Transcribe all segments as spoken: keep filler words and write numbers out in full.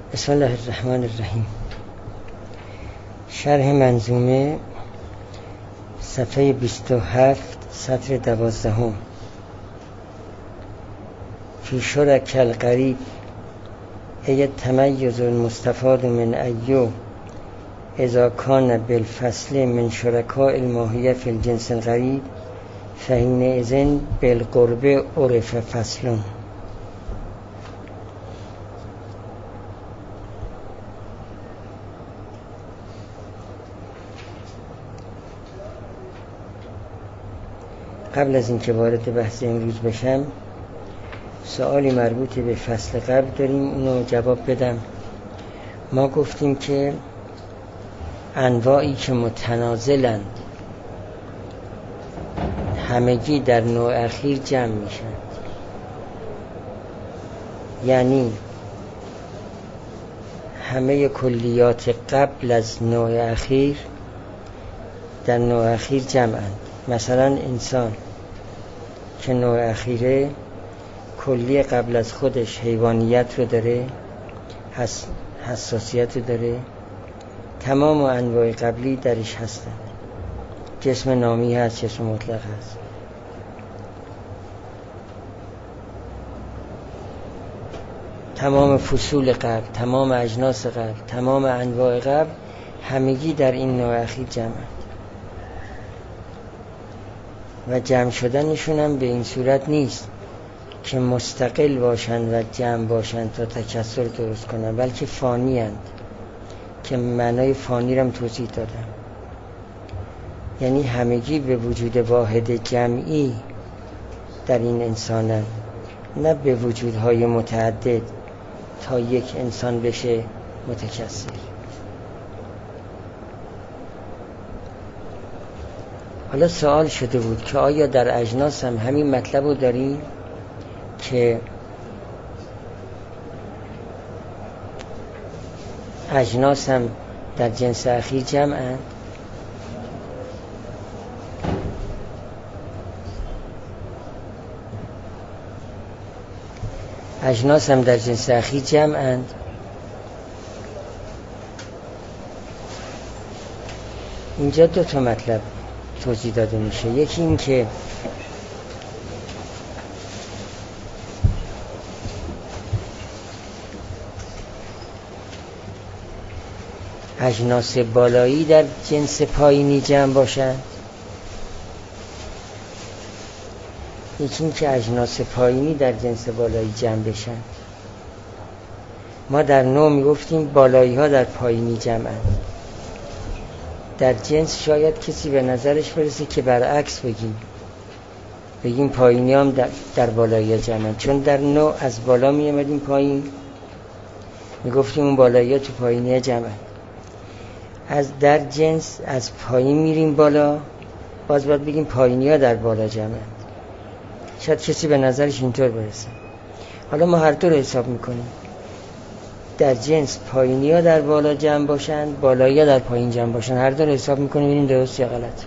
بسم الله الرحمن الرحیم. شرح منظومه صفحه بیست و هفت سطر دوازدهم. فی شرک القریب ای تمیز المستفاد من ایو اذا کان بالفصل من شرکاء الماهیه فی الجنس القریب فحینئذ بالقرب عرف فصل. قبل از اینکه وارد بحث امروز بشم سوالی مربوط به فصل قبل داریم، اونو جواب بدم. ما گفتیم که انواعی که متنازلند همگی در نوع اخیر جمع میشن، یعنی همه کلیات قبل از نوع اخیر در نوع اخیر جمعند. مثلا انسان که نوع اخیره کلی قبل از خودش حیوانیت رو داره، حس... حساسیت رو داره، تمام انواع قبلی درش هستند. جسم نامی هست، جسم مطلق هست. تمام فصول قبل، تمام اجناس قبل، تمام انواع قبل همگی در این نوع اخیر جمعند و جمع شدنشون هم به این صورت نیست که مستقل باشند و جمع باشند تا تکثر درست کنند، بلکه فانی هستند که معنای فانی رو هم توضیح دادم. یعنی همگی به وجود واحد جمعی در این انسانند، نه به وجودهای متعدد تا یک انسان بشه متکثر. حالا سوال شده بود که آیا در اجناس هم همین مطلب رو داریم که اجناس هم در جنس اخیر جمعند؟ اجناس هم در جنس اخیر جمعند. اینجا دو تا مطلب توضیح داده میشه. یکی این که اجناس بالایی در جنس پایینی جمع باشند، یکی این که اجناس پایینی در جنس بالایی جمع بشن. ما در نوع میگفتیم بالایی ها در پایینی جمعند. در جنس شاید کسی به نظرش برسه که برعکس بگیم، بگیم پایینی هم در, در بالایی جمعند، چون در نوع از بالا می امدیم پایین، میگفتیم اون بالایی ها تو پایینی جمعند. از در جنس از پایین میریم بالا، باز باید بگیم پایینی ها در بالا جمعند. شاید کسی به نظرش اینطور برسه. حالا ما هر دو رو حساب میکنیم. در جنس پایینی ها در بالا جمع باشند، بالایی ها در پایین جمع باشند. هر دو رو حساب میکنیم ببینیم درست یا غلط.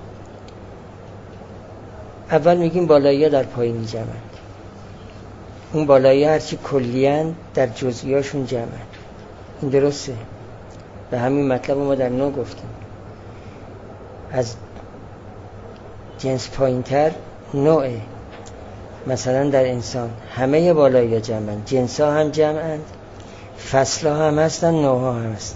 اول میگیم بالایی ها در پایینی جمعند. اون بالایی ها هرچی کلیان در جزئی هاشون جمعند. این درسته. به همین مطلب ما در نوع گفتیم. از جنس پایین تر نوعه. مثلا در انسان همه بالایی ها جمعند، جنس ها هم جمعند، فصل ها هم هستن، نوع ها هم هستن.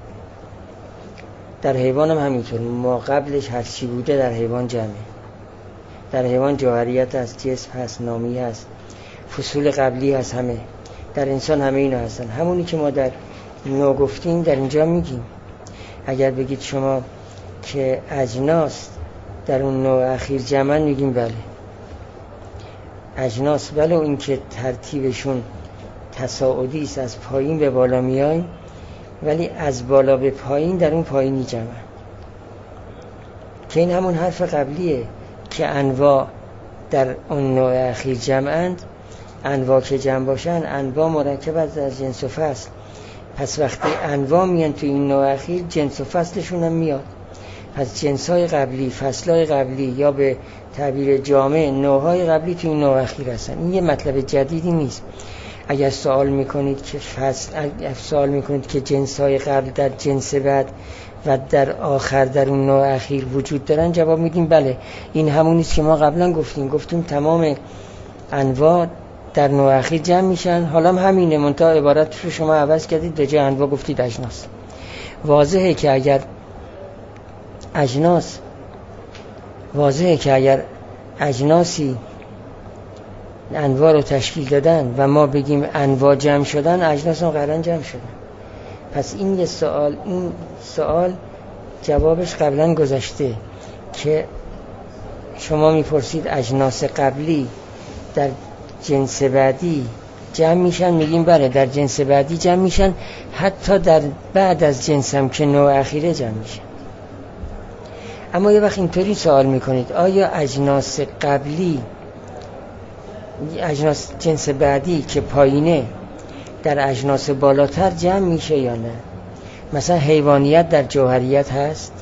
در حیوان هم همینطور. ما قبلش هر چی بوده در حیوان جمعه. در حیوان جوهریت هست، جسم هست، نامی هست، فصول قبلی هست، همه. در انسان همه اینا هستن. همونی که ما در نوع گفتیم در اینجا میگیم. اگر بگید شما که اجناس در اون نوع اخیر جمعن، میگیم بله اجناس، بله این که ترتیبشون تصاعدی است، از پایین به بالا میایم، ولی از بالا به پایین در اون پایینی جمع، که این همون حرف قبلیه که انواع در اون نوع اخیر جمعند. انواع که جمع باشن، انواع مرکب از جنس و فصل. پس وقتی انواع میان تو این نوع اخیر، جنس و فصلشون هم میاد. پس جنس‌های قبلی، فصل‌های قبلی، یا به تعبیر جامع نوع‌های قبلی تو این نوع اخیر هستن. این یه مطلب جدیدی نیست. اگر سوال میکنید که فصل اگر سوال میکنید که جنس‌های قبل در جنس بعد و در آخر در اون نوع اخیر وجود دارن، جواب میدیم بله، این همونیست که ما قبلا گفتیم گفتیم تمام انواع در نوع اخیر جمع میشن. حالا هم همینه، منتها عبارت رو شما عوض کردید، به جای انواع گفتید اجناس. واضحه که اگر اجناس واضحه که اگر اجناسی انواع رو تشکیل دادن و ما بگیم انواع جمع شدن، اجناس هم قرارن جمع شدن. پس این یه سوال این سوال جوابش قبلا گذشته که شما میپرسید اجناس قبلی در جنس بعدی جمع میشن، میگیم بله در جنس بعدی جمع میشن، حتی در بعد از جنس هم که نوع اخیره جمع میشن. اما یه وقت اینطوری سوال میکنید آیا اجناس قبلی اجناس جنس بعدی که پایینه در اجناس بالاتر جمع میشه یا نه؟ مثلا حیوانیت در جوهریت هست،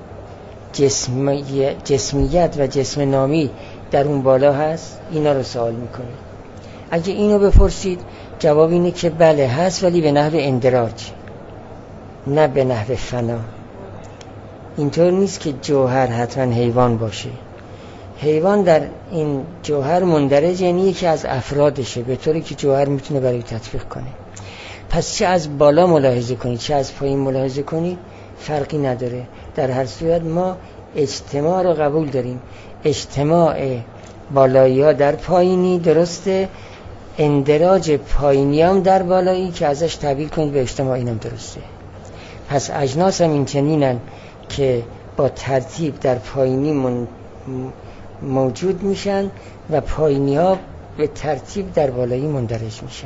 جسمیت, جسمیت و جسم نامی در اون بالا هست، اینا رو سوال میکنید. اگه اینو بپرسید جواب اینه که بله هست، ولی به نحو اندراج نه به نحو فنا. اینطور نیست که جوهر حتما حیوان باشه. حیوان در این جوهر مندرج، یعنی که از افرادشه، به طوری که جوهر میتونه برای تطبیق کنه. پس چه از بالا ملاحظه کنید چه از پایین ملاحظه کنید فرقی نداره. در هر صورت ما اجتماع رو قبول داریم. اجتماع بالایی ها در پایینی درسته، اندراج پایینی هم در بالایی که ازش تعبیر کنید به اجتماع، اینم درسته. پس اجناس هم این چنینن که با ترتیب در پایینی من موجود میشن و پایینی ها به ترتیب در بالایی مندرج میشن.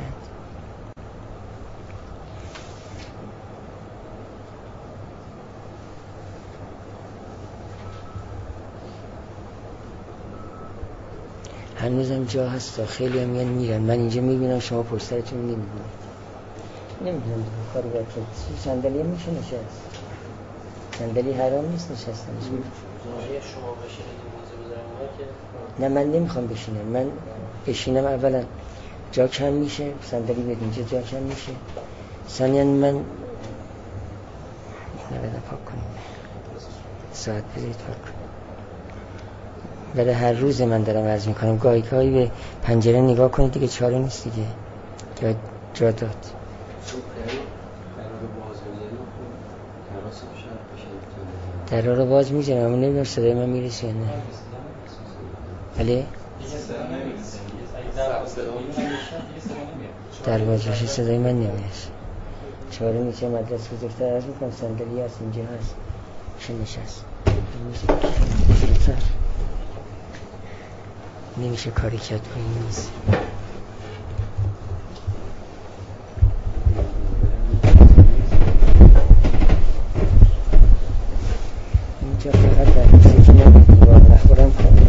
هنوزم جا هست، خیلی هم میان میرن، من اینجا میبینم شما پشترتون نمیبینید. نمیدونم کاری باید کرد. صندلی هم میشه نشست، صندلی حرام نیست نشستنش. اگه شما بشینید موزه بذارم که نه من نمیخوام بشینم، من بشینم اولا جا کم میشه، صندلی به اینجا جا کم میشه، ثانیا من نباید پاک کنیم ساعت بذارید پاک کنیم. برای هر روز من دارم عرض میکنم، گاهی گاهی به پنجره نگاه کنید دیگه، چاره نیست دیگه، جا, جا داد. درها رو باز میزنم اما نمیدونم صدای من میرسه یا نه. بله؟ در باز بشه صدای من نمیرسه. چاره میشه مدرس بزرگتر عرض میکنم، صندلی هست اینجا هست میشه نشست، نمیشه کاری کرد با این نیست. اینجا فقط در موسیقی نمید با نخورم کنم.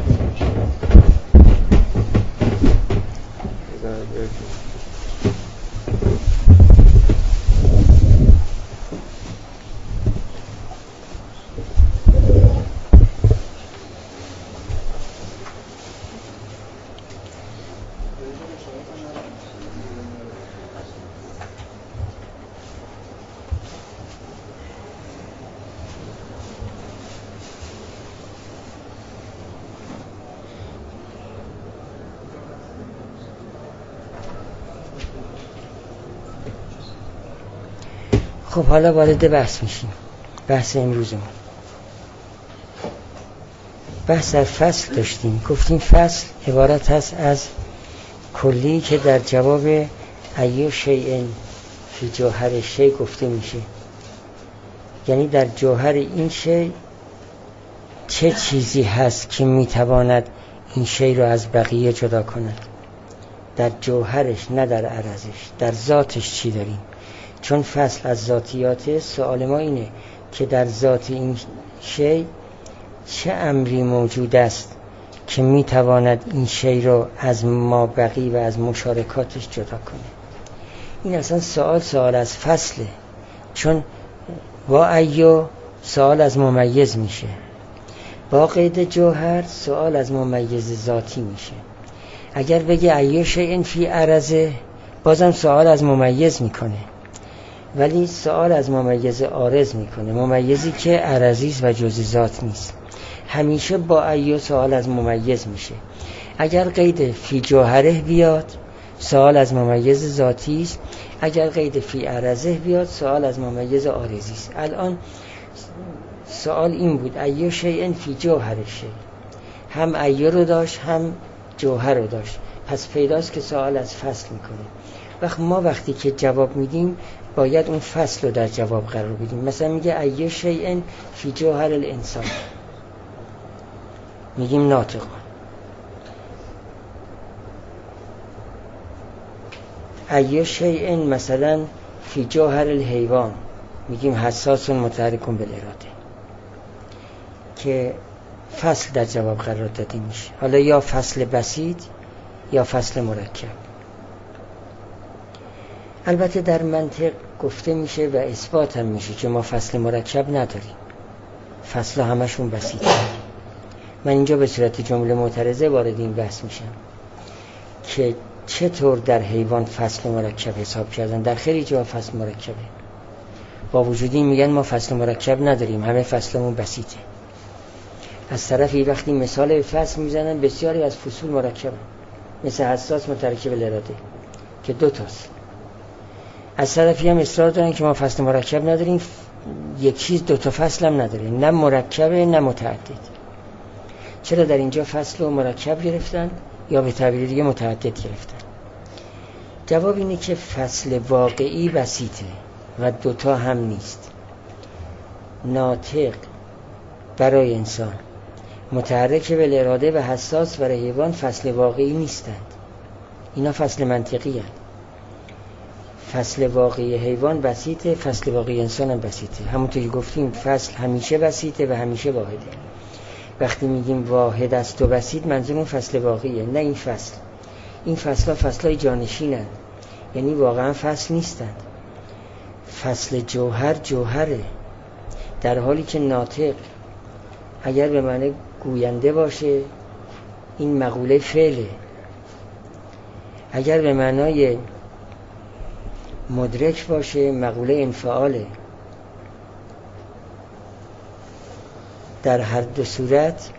خب حالا وارد بحث میشیم. بحث امروزمون بحث در فصل داشتیم. گفتیم فصل عبارت هست از کلی که در جواب ایو شیء فی جوهر شیء گفته میشه، یعنی در جوهر این شیء چه چیزی هست که میتواند این شیء رو از بقیه جدا کند. در جوهرش نه در عرضش، در ذاتش چی داریم. چون فصل از ذاتیات، سوال ما اینه که در ذات این شیء چه امری موجود است که میتواند این شیء رو از ما بقی و از مشارکاتش جدا کنه. این اصلا سوال سوال از فصله، چون با ایو سوال از ممیز میشه، با قید جوهر سوال از ممیز ذاتی میشه. اگر بگه ایو شیء فی عرضه بازم سوال از ممیز میکنه، ولی سوال از ممیز عارض میکنه، ممیزی که عرضی و جزئی ذات نیست. همیشه با ایو سوال از ممیز میشه. اگر قید فی جوهره بیاد سوال از ممیز ذاتی است، اگر قید فی عرضه بیاد سوال از ممیز عارضی است. الان سوال این بود ایو شیء فی جوهره شیء، هم ایو رو داشت هم جوهر رو داشت، پس پیداست که سوال از فصل میکنه. وقت ما وقتی که جواب میدیم باید اون فصل رو در جواب قرار بدیم. مثلا میگه ایو شیء فی جوهر الانسان، میگیم ناطق. ایو شیء مثلا فی جوهر الحیوان، میگیم حساس متحرک بالاراده، که فصل در جواب قرار داده میشه. حالا یا فصل بسیط یا فصل مرکب. البته در منطق گفته میشه و اثبات هم میشه که ما فصل مرکب نداریم، فصل همشون بسیطه. من اینجا به صورت جمله معترضه وارد این بحث میشم که چطور در حیوان فصل مرکب حساب کردن، در خیلی جا فصل مرکبه، با وجودی میگن ما فصل مرکب نداریم، همه فصلمون بسیطه. از طرفی وقتی مثال فصل میزنن بسیاری از فصول مرکبه، مثل حساس متحرک بالاراده که دو تاست. از طرفی هم اصرار دارن که ما فصل مرکب نداریم، یک چیز دو تا فصل هم نداره، نه مرکبه نه متعدد. چرا در اینجا فصل و مرکب گرفتن یا به تعبیر دیگه متعدد گرفتن؟ جواب اینه که فصل واقعی بسیطه و دوتا هم نیست. ناطق برای انسان، متحرک بالاراده و حساس برای حیوان فصل واقعی نیستند، اینا فصل منطقی هست. فصل واقعی حیوان بسیطه، فصل واقعی انسان هم بسیطه. همونطور که گفتیم فصل همیشه بسیطه و همیشه واحده. وقتی میگیم واحد است و بسیط منظورمون فصل واقعیه، نه این فصل. این فصل‌ها فصل‌های جانشینن، یعنی واقعا فصل نیستند. فصل جوهر جوهره، در حالی که ناطق اگر به معنی گوینده باشه این مقوله فعله، اگر به معنای مدرک باشه مقوله انفعاله. در هر دو صورت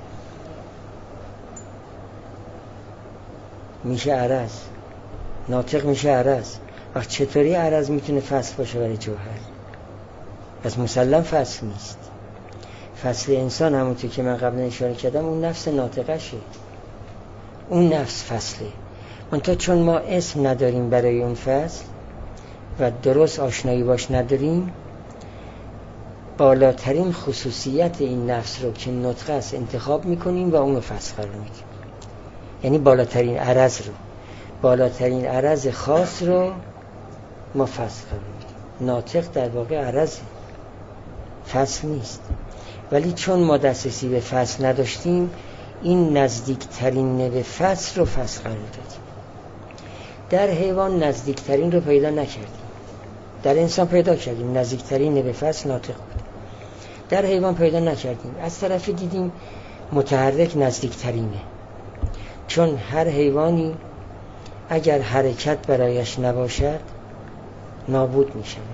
میشه عرض، ناطق میشه عرض. وقت چطوری عرض میتونه فصل باشه برای جوهر؟ پس مسلم فصل نیست. فصل انسان همونطور که من قبلا اشاره کردم اون نفس ناطقشه، اون نفس فصله. منتها چون ما اسم نداریم برای اون فصل و درست آشنایی باش نداریم، بالاترین خصوصیت این نفس رو که نطقه است انتخاب میکنیم و اون رو فصل قرار میدیم. یعنی بالاترین عرض رو، بالاترین عرض خاص رو ما فصل قرار میدیم. ناطق در واقع عرضه، فصل نیست. ولی چون ما دسترسی به فصل نداشتیم این نزدیکترین به فصل رو فصل قرار دادیم. در حیوان نزدیکترین رو پیدا نکردیم، در انسان پیدا کردیم، نزدیکترین به فصل ناطق بود. در حیوان پیدا نکردیم. از طرفی دیدیم متحرک نزدیکترینه، چون هر حیوانی اگر حرکت برایش نباشد نابود می شود.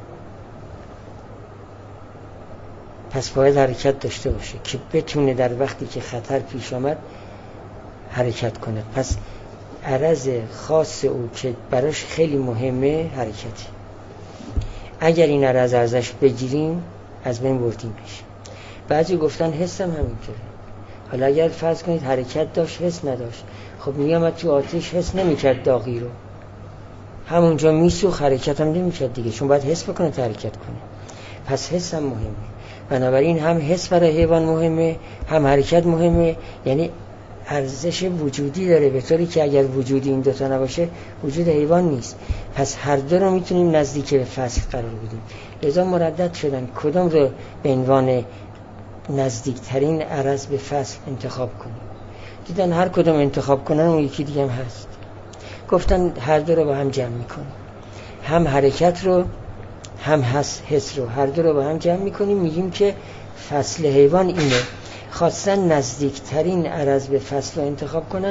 پس باید حرکت داشته باشه که بتونه در وقتی که خطر پیش آمد حرکت کنه. پس عرض خاص او که براش خیلی مهمه حرکتی. اگر این عرض ازش بگیریم از بین بردیمش. بعضی گفتن حس هم همینطوره. حالا اگر فرض کنید حرکت داشت حس نداشت، خب میامد تو آتش حس نمیکرد داغی رو، همونجا میسوخت، حرکت هم نمیکرد دیگه، چون باید حس بکنه تا حرکت کنه. پس حس هم مهمه. بنابراین هم حس برای حیوان مهمه هم حرکت مهمه، یعنی ارزش وجودی داره، به طوری که اگر وجودی این دوتا نباشه وجود حیوان نیست. پس هر دو رو میتونیم نزدیک به فصل قرار بدیم. لذا مردد شدن کدام رو به عنوان نزدیکترین عرض به فصل انتخاب کنیم. دیدن هر کدام انتخاب کنن اون یکی دیگه هم هست، گفتن هر دو رو با هم جمع میکنیم، هم حرکت رو هم حس حس رو هر دو رو با هم جمع میکنیم، میگیم که فصل حیوان اینه. خواستن نزدیکترین عرض به فصل رو انتخاب کنن،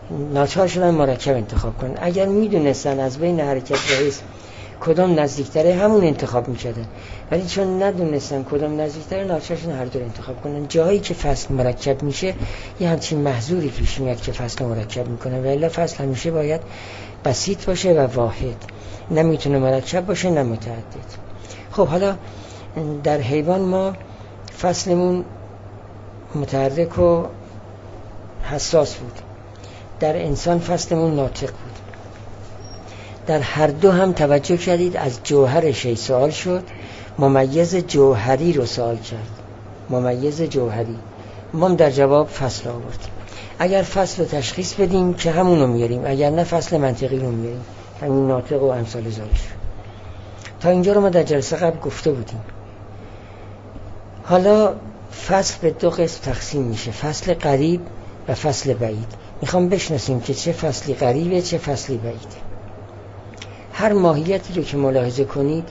ناچار شدن مرکب انتخاب کنن. اگر میدونستن از بین حرکت و اسم کدام نزدیکتره همون انتخاب میکردن، ولی چون ندونستن کدام نزدیکتره ناچار شدن هر دو انتخاب کنن. جایی که فصل مرکب میشه یه همچین محظوری پیش میاد که فصل مرکب میکنه، و الا فصل همیشه باید بسیط باشه و واحد، نمیتونه مرکب باشه نه متعدد. خب حالا در حیوان ما فصلمون متحرک و حساس بود، در انسان فصلمون ناطق بود. در هر دو هم توجه کردید از جوهر شی سوال شد، ممیز جوهری رو سوال کرد، ممیز جوهری. ما در جواب فصل آوردیم. اگر فصل رو تشخیص بدیم که همون رو میاریم، اگر نه فصل منطقی رو میاریم، همین ناطق و امثال ذالک. تا اینجا رو ما در جلسه قبل گفته بودیم. حالا فصل به دو قسم تقسیم میشه، فصل قریب و فصل بعید. میخوام بشناسیم که چه فصلی قریبه چه فصلی بعیده. هر ماهیتی رو که ملاحظه کنید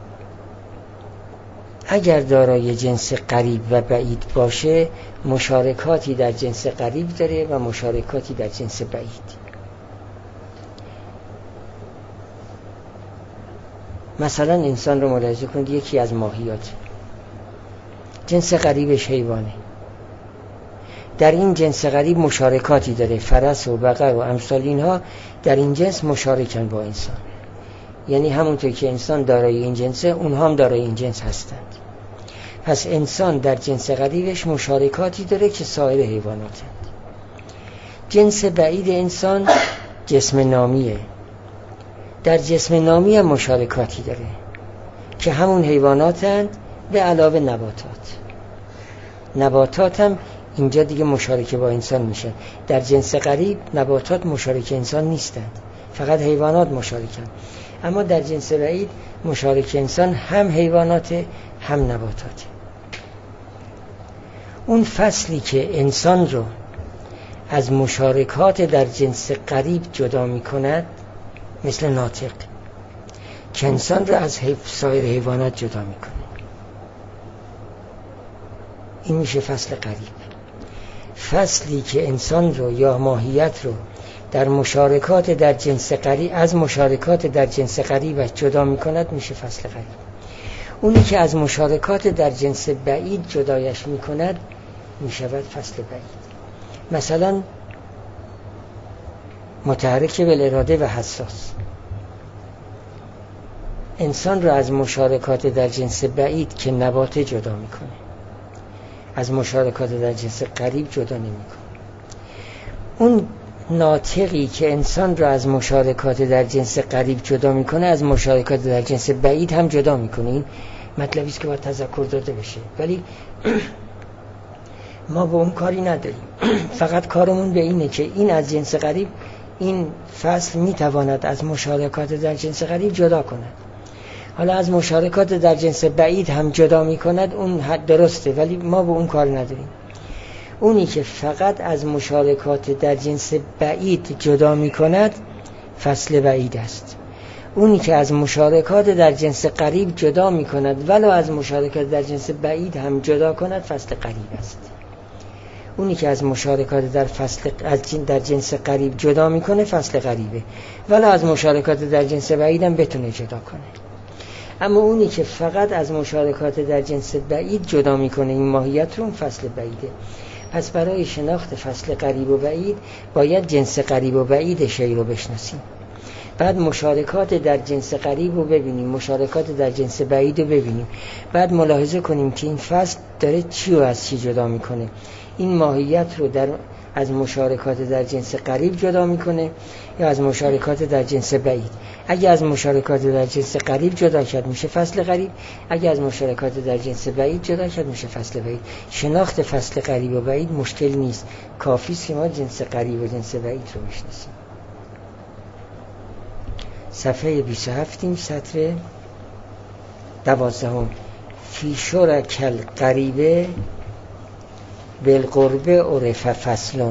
اگر دارای جنس قریب و بعید باشه مشارکاتی در جنس قریب داره و مشارکاتی در جنس بعید. مثلا انسان رو ملاحظه کنید، یکی از ماهیات جنس قریبش حیوانه، در این جنس قریب مشارکاتی داره، فرس و بقر و امثال اینها در این جنس مشارکن با انسان، یعنی همونطور که انسان دارای این جنسه اونها هم دارای این جنس هستند. پس انسان در جنس قریبش مشارکاتی داره که سایر حیواناتند. جنس بعید انسان جسم نامیه، در جسم نامی هم مشارکاتی داره که همون حیواناتند به علاوه نباتات. نباتات هم اینجا دیگه مشارکه با انسان میشه. در جنس قریب نباتات مشارک انسان نیستند، فقط حیوانات مشارکن. اما در جنس بعید مشارک انسان هم حیوانات هم نباتات. اون فصلی که انسان رو از مشارکات در جنس قریب جدا میکند مثل ناطق که انسان رو از سایر حیوانات جدا میکنه، این میشه فصل قریب. فصلی که انسان رو یا ماهیت رو در مشارکات در جنس قریب از مشارکات در جنس قریب جدا میکند میشه فصل قریب. اونی که از مشارکات در جنس بعید جدایش میکند میشود فصل بعید. مثلا متحرک بالاراده و حساس انسان رو از مشارکات در جنس بعید که نبات جدا میکنه، از مشارکات در جنس قریب جدا نمیکنه. اون ناطقی که انسان رو از مشارکات در جنس قریب جدا میکنه از مشارکات در جنس بعید هم جدا میکنه. این مطلبی است که باید تذکر داده بشه، ولی ما با اون کاری نداریم. فقط کارمون به اینه که این از جنس قریب، این فصل میتواند از مشارکات در جنس قریب جدا کند. حالا از مشارکات در جنس بعید هم جدا میکند، اون حد درسته، ولی ما با اون کار نداریم. اونی که فقط از مشارکات در جنس بعید جدا میکند فصل بعید است. اونی که از مشارکات در جنس قریب جدا میکند ولو از مشارکات در جنس بعید هم جدا کند فصل قریب است. اونی که از مشارکات در فصل در جنس قریب جدا میکنه فصل قریبه، ولو از مشارکات در جنس بعید هم بتونه جدا کنه. اما اونی که فقط از مشارکات در جنس بعید جدا میکنه این ماهیت رو، اون فصل بعیده. پس برای شناخت فصل قریب و بعید باید جنس قریب و بعید شی رو بشناسیم، بعد مشارکات در جنس قریب رو ببینیم، مشارکات در جنس بعید رو ببینیم، بعد ملاحظه کنیم که این فصل داره چی رو از چی جدا میکنه. این ماهیت رو در از مشارکات در جنس قریب جدا میکنه یا از مشارکات در جنس بعید. اگه از مشارکات در جنس قریب جدا کرد میشه فصل قریب، اگه از مشارکات در جنس بعید جدا کرد میشه فصل بعید. شناخت فصل قریب و بعید مشکل نیست، کافی است که ما جنس قریب و جنس بعید رو بشناسیم. صفحه بیست و هفت سطر دوازدهم. فی شرکل قریبه بالقربه عرف فصلون.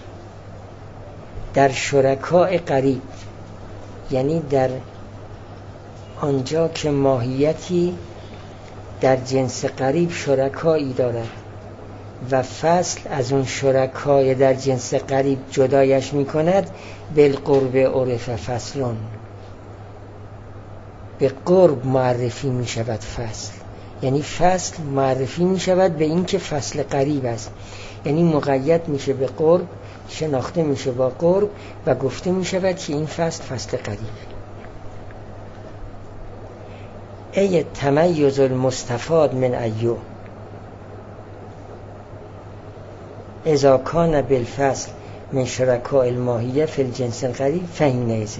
در شرکاء قریب، یعنی در آنجا که ماهیتی در جنس قریب شرکایی دارد و فصل از اون شرکای در جنس قریب جدایش می کند. بالقرب عرف فصلون، به قرب معرفی می شود فصل، یعنی فصل معرفی می شود به این که فصل قریب است، یعنی مقید میشه به قرب، شناخته میشه با قرب و گفته می شود که این فصل فصل قریب. ای تمیز المستفاد من ایو اذا کان بالفصل من شرکاء الماهیه فی الجنس القریب فحینئذ.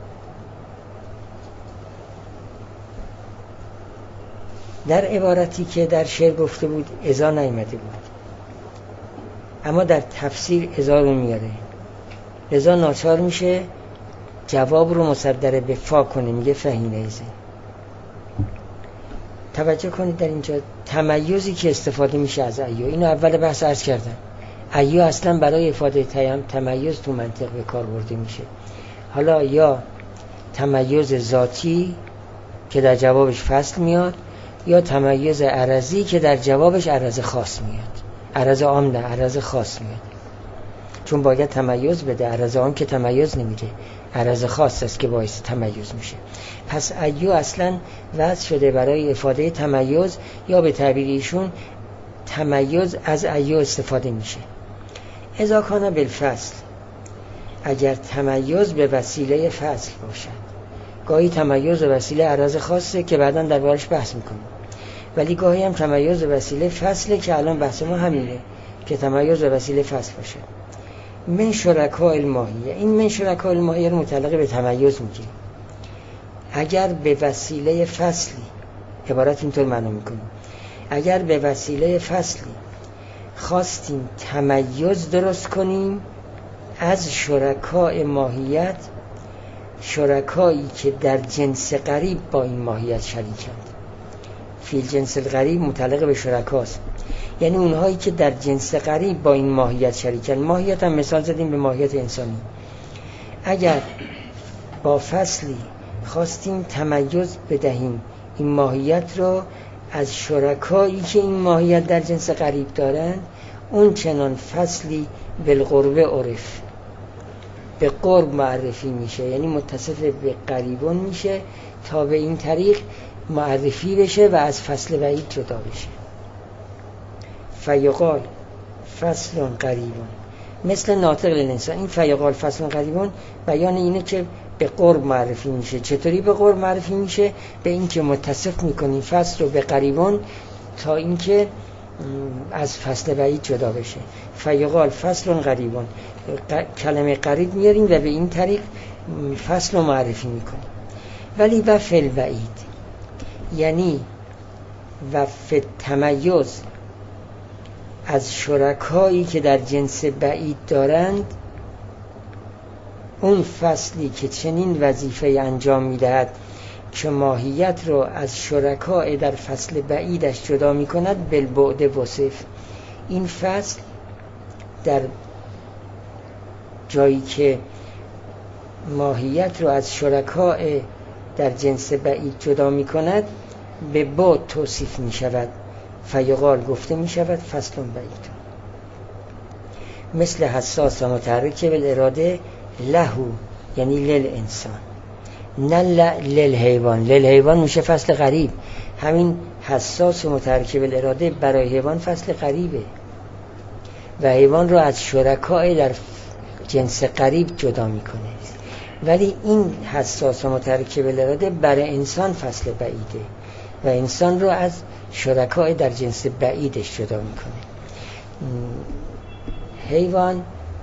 در عبارتی که در شعر گفته بود اذا نیامده بود، اما در تفسیر اذا رو میاره، لذا ناچار میشه جواب رو مصدر به فا کنه، میگه فحینئذ. توجه کنید در اینجا تمیزی که استفاده میشه از ایو، اینو اول بحث عرض کردم، ایو اصلا برای افاده تیم تمیز تو منطق به کار برده میشه. حالا یا تمیز ذاتی که در جوابش فصل میاد، یا تمیز عرضی که در جوابش عرض خاص میاد. عرض عام نه، عرض خاص میاد، چون باید تمیز بده. عرض عام که تمیز نمیده، عرض خاص است که باعث تمیز میشه. پس ایو اصلا وضع شده برای افاده تمیز، یا به تعبیر ایشون تمیز از ایو استفاده میشه. اذا کان بالفصل، اگر تمیز به وسیله فصل باشد، گاهی تمیز به وسیله عرض خاصه که بعداً دربارش بحث میکنیم، ولی گاهی هم تمیز به وسیله فصله که الان بحث ما همینه که تمیز به وسیله فصل باشه. من شرکاء الماهیه، این من شرکاء الماهیه رو متعلق به تمیز میگیریم. اگر به وسیله فصلی، عبارت اینطور معنا میکنیم، اگر به وسیله فصلی خواستیم تمیز درست کنیم از شرکاء ماهیت، شرکایی که در جنس قریب با این ماهیت شریکند. فی الجنس القریب متعلق به شرکاست، یعنی اونهایی که در جنس قریب با این ماهیت شریکند. ماهیت هم مثال زدیم به ماهیت انسانی. اگر با فصلی خواستیم تمیز بدهیم این ماهیت رو از شرکایی که این ماهیت در جنس قریب دارند، اون چنان فصلی بالقرب عرف، به قرب معرفی میشه، یعنی متصف به قریبون میشه تا به این طریق معرفی بشه و از فصل بعید جدا بشه. فیقال فصل قریبون مثل ناطق الانسان. این فیقال فصل قریبون بیان اینه که به قرب معرفی میشه. چطوری به قرب معرفی میشه؟ به این که متصف میکنیم فصل رو به قریبون تا اینکه از فصل بعید جدا بشه. فیقال فصل قریبون، کلمه قریب میاریم و به این طریق فصل رو معرفی میکنیم. ولی و فل بعید، یعنی و فل تمیز از شرکایی که در جنس بعید دارند، اون فصلی که چنین وظیفه انجام میدهد که ماهیت رو از شرکای در فصل بعیدش جدا میکند، بالبعد وصف. این فصل در جایی که ماهیت رو از شرکای در جنس بعید جدا میکند به بعد توصیف میشود. فیقال گفته میشود فصل بعید. مثل حساس و متحرک بالاراده لهو، یعنی لیل انسان، نه لیل حیوان. لیل حیوان میشه فصل قریب. همین حساس و متحرک بالاراده برای حیوان فصل قریبه و حیوان رو از شرکای در جنس قریب جدا میکنه. ولی این حساس و متحرک بالاراده برای انسان فصل بعیده و انسان رو از شرکای در جنس بعیدش جدا میکنه. حیوان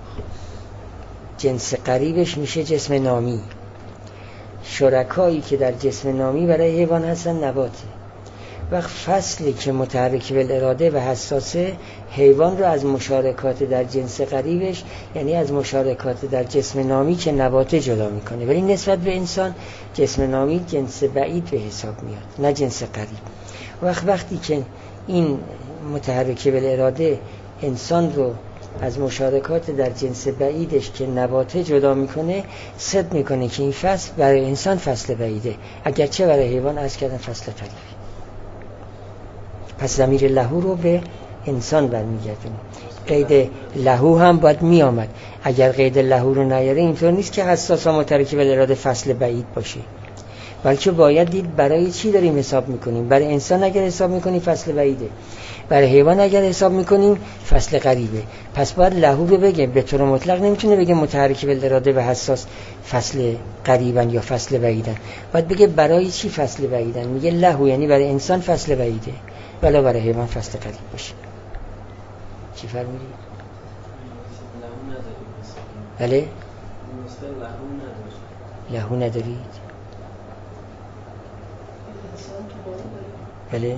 جنس قریبش میشه جسم نامی. شرکایی که در جسم نامی برای حیوان هستن نباته. وقت فصلی که متحرک بالاراده و حساسه، حیوان رو از مشارکات در جنس قریبش، یعنی از مشارکات در جسم نامی که نباته جدا میکنه. ولی نسبت به انسان جسم نامی جنس بعید به حساب میاد، نه جنس قریب. وقت وقتی که این متحرک بالاراده انسان رو از مشارکات در جنس بعیدش که نباته جدا میکنه، صد میکنه که این فصل برای انسان فصل بعیده، اگرچه برای حیوان از کردن فصل قریب. پس ضمیر لهو رو به انسان برمیگردونیم. قید لهو هم باید می آمد. اگر قید لهو رو نیاره اینطور نیست که حساس و مترکب الاراده فصل بعید باشه، بلکه باید دید برای چی داریم حساب میکنیم. برای انسان اگر حساب میکنیم فصل بعیده، برای حیوان اگر حساب میکنیم فصل قریبه. پس باید لهو رو بگه. به طور مطلق نمیتونه بگه متحرک بالاراده و حساس فصل قریبن یا فصل بعیدن، باید بگه برای چی فصل بعیدن. میگه لهو یعنی برای انسان فصل بعیده، ولی برای حیوان فصل قریب باشه. چی فرمودید؟ بله؟ لهو ندارید؟ بله؟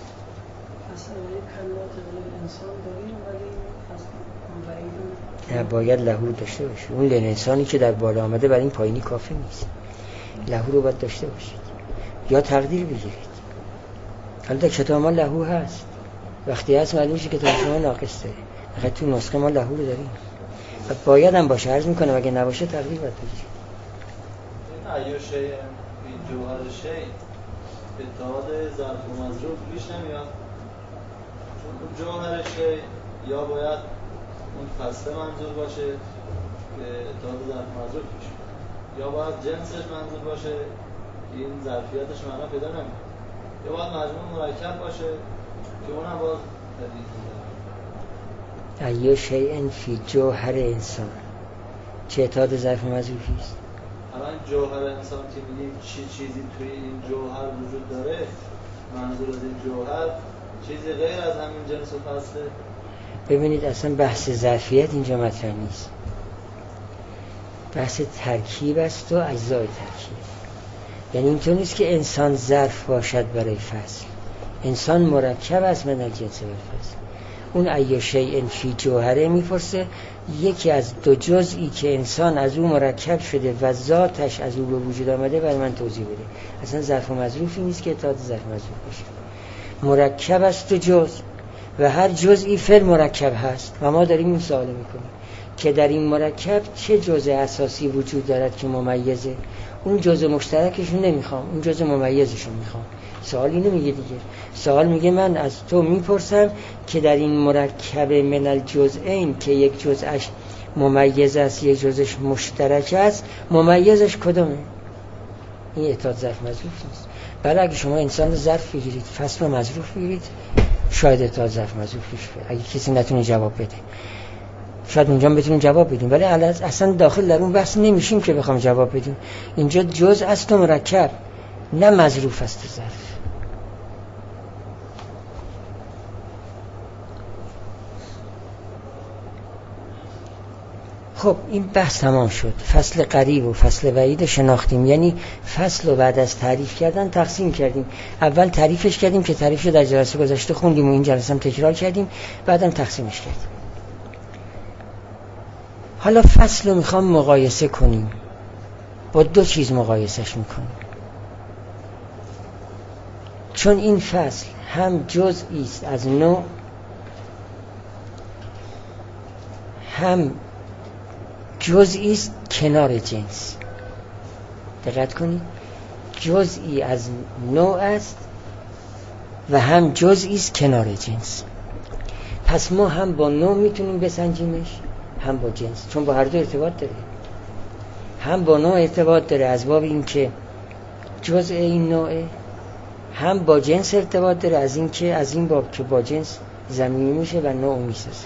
نه، باید لهو داشته باشید. اون انسانی که در بالا آمده برای این پایینی کافی نیست. لهو رو باید داشته باشید یا تقدیر بگیرید. حالا کتاب ما لهو هست، وقتی هست معلوم میشه کتاب شما ناقص داره. فقط تو نسخه ما لهو رو داریم و باید هم باشه. عرض میکنم اگه نباشه تقدیر باید بگیرید. ایو شیء فی جوهر شیء اتحاد ظرف و مظروف پیش نمیاد، چون جوهر شیء یا باید اون فصله منظور باشه که اتحاد ظرف و مظروف پیش میاد، یا باید جنسش منظور باشه که این ظرفیتش معنا پیدا نمیکنه، یا باید مجموع مرکب باشه که اونم باز تدریج میده. ایو شیء فی جوهر انسان، چه اتحاد ظرف و مظروفی است؟ الان جوهر انسان که میگیم چی چیزی توی این جوهر وجود داره، منظور از این جوهر چیزی غیر از همین جنس و فصله. ببینید اصلا بحث ظرفیت اینجا مطرح نیست، بحث ترکیب است و اجزای ترکیب. یعنی اینطور نیست که انسان ظرف باشد برای فصل، انسان مرکب است من از جنس و فصل. اون ایو شیء فی جوهره میپرسه یکی از دو جزئی که انسان از او مرکب شده و ذاتش از او به وجود آمده برای من توضیح بده. اصلا ظرف و مظروفی نیست که اتحاد ظرف و مظروف باشه. مرکب است دو جزء و هر جزئی فعل مرکب هست و ما داریم این سوال میکنیم که در این مرکب چه جزء اساسی وجود دارد که ممیزه. اون جزء مشترکشون نمیخوام، اون جزء ممیزشون میخوام. سوال اینو میگه دیگه. سوال میگه من از تو میپرسم که در این مرکب من الجزئین که یک جزءش ممیز است یک جزءش مشترک است، ممیزش کدومه؟ این اتحاد ظرف مظروف نیست. بله اگه شما انسان ظرف بگیرید، فصل و مظروف بگیرید، شاید اتحاد ظرف مظروف بشه. اگه کسی نتونه جواب بده شاید اونجا بتونیم جواب بدیم، ولی اصلا داخل در اون بحث نمیشیم که بخوام جواب بدیم. اینجا جزء است و مرکب، نه مظروف است و ظرف. خب این بحث تمام شد. فصل قریب و فصل بعید شناختیم، یعنی فصل رو بعد از تعریف کردن تقسیم کردیم. اول تعریفش کردیم که تعریفش در جلسه گذشته خوندیم و این جلسه هم تکرار کردیم، بعدم تقسیمش کردیم. حالا فصل رو میخوام مقایسه کنیم، با دو چیز مقایسهش میکنیم. چون این فصل هم جزئی است از نوع، هم جزئی است کنار جنس. دقت کنید، جزئی از نوع است و هم جزئی است کنار جنس. پس ما هم با نوع میتونیم بسنجیمش هم با جنس، چون با هر دو ارتباط داره. هم با نوع ارتباط داره از باب این که جزء این نوعه، هم با جنس ارتباط داره از این که از این باب که با جنس زمینی میشه و نوع میسازه.